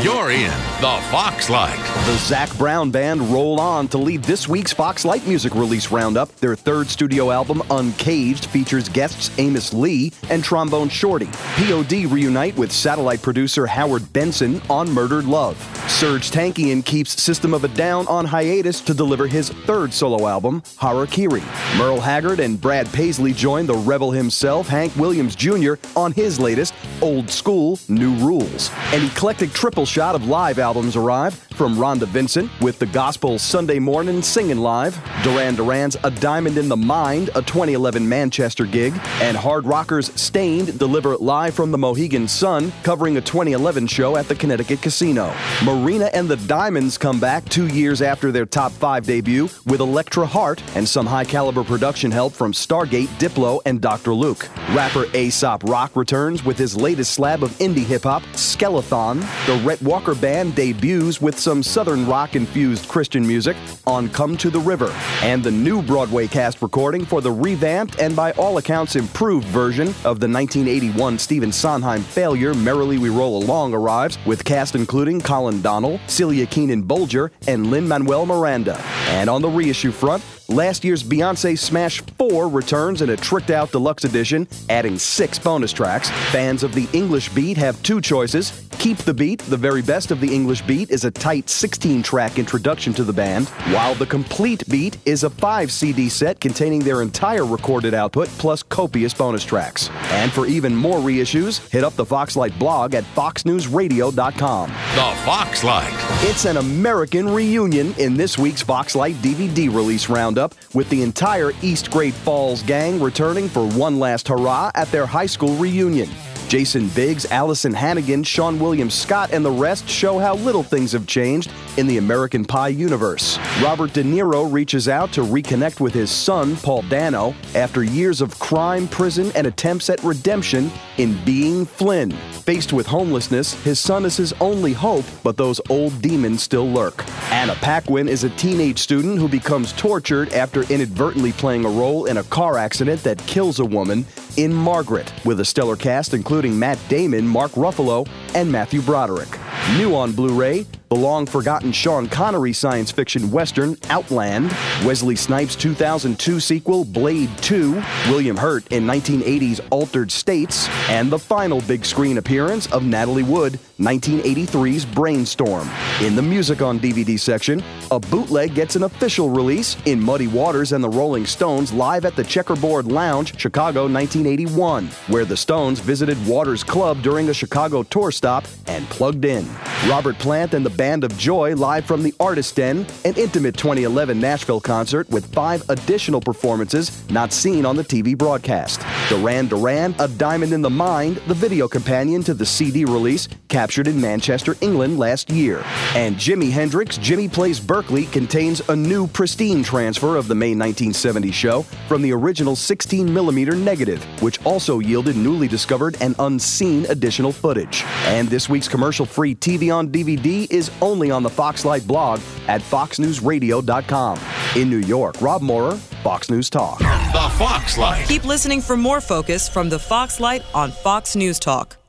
You're in the Foxlight. The Zac Brown Band roll on to lead this week's Foxlight Music Release Roundup. Their third studio album, Uncaged, features guests Amos Lee and Trombone Shorty. POD reunite with satellite producer Howard Benson on Murdered Love. Serge Tankian keeps System of a Down on hiatus to deliver his third solo album, Harakiri. Merle Haggard and Brad Paisley join the rebel himself, Hank Williams Jr., on his latest, Old School, New Rules. An eclectic triple shot of live albums arrive from Rhonda Vincent with the gospel Sunday Morning Singing Live, Duran Duran's A Diamond in the Mind, a 2011 Manchester gig, and hard rockers Stained deliver live from the Mohegan Sun, covering a 2011 show at the Connecticut Casino. Marina and the Diamonds come back 2 years after their top 5 debut with Electra Heart and some high-caliber production help from Stargate, Diplo, and Dr. Luke. Rapper Aesop Rock returns with his latest slab of indie hip-hop, Skeleton. The Rhett Walker Band debuts with some southern rock-infused Christian music on Come to the River. And the new Broadway cast recording for the revamped and by all accounts improved version of the 1981 Stephen Sondheim failure Merrily We Roll Along arrives, with cast including Colin Donnell, Celia Keenan-Bolger, and Lin-Manuel Miranda. And on the reissue front, last year's Beyoncé Smash 4 returns in a tricked-out deluxe edition, adding 6 bonus tracks. Fans of the English Beat have 2 choices. Keep the Beat, the very best of the English Beat, is a tight 16-track introduction to the band, while the Complete Beat is a 5-CD set containing their entire recorded output plus copious bonus tracks. And for even more reissues, hit up the Foxlight blog at foxnewsradio.com. The Foxlight. It's an American reunion in this week's Foxlight DVD release roundup, with the entire East Great Falls gang returning for one last hurrah at their high school reunion. Jason Biggs, Allison Hannigan, Sean William Scott, and the rest show how little things have changed in the American Pie universe. Robert De Niro reaches out to reconnect with his son, Paul Dano, after years of crime, prison, and attempts at redemption in Being Flynn. Faced with homelessness, his son is his only hope, but those old demons still lurk. Anna Paquin is a teenage student who becomes tortured after inadvertently playing a role in a car accident that kills a woman in Margaret, with a stellar cast including Matt Damon, Mark Ruffalo, and Matthew Broderick. New on Blu-ray, the long-forgotten Sean Connery science fiction western, Outland, Wesley Snipes' 2002 sequel, Blade 2, William Hurt in 1980's Altered States, and the final big screen appearance of Natalie Wood, 1983's Brainstorm. In the music on DVD section, a bootleg gets an official release in Muddy Waters and the Rolling Stones live at the Checkerboard Lounge, Chicago, 1981, where the Stones visited Waters Club during a Chicago tour stop and plugged in. Robert Plant and the Band of Joy live from the Artist Den, an intimate 2011 Nashville concert with 5 additional performances not seen on the TV broadcast. Duran Duran, A Diamond in the Mind, the video companion to the CD release, captured in Manchester, England last year. And Jimi Hendrix, Jimmy Plays Berkeley contains a new pristine transfer of the May 1970 show from the original 16mm negative, which also yielded newly discovered and unseen additional footage. And this week's commercial-free TV on DVD is only on the Foxlight blog at foxnewsradio.com. In New York, Rob Moorer, Fox News Talk. The Foxlight. Keep listening for more Focus from the Foxlight on Fox News Talk.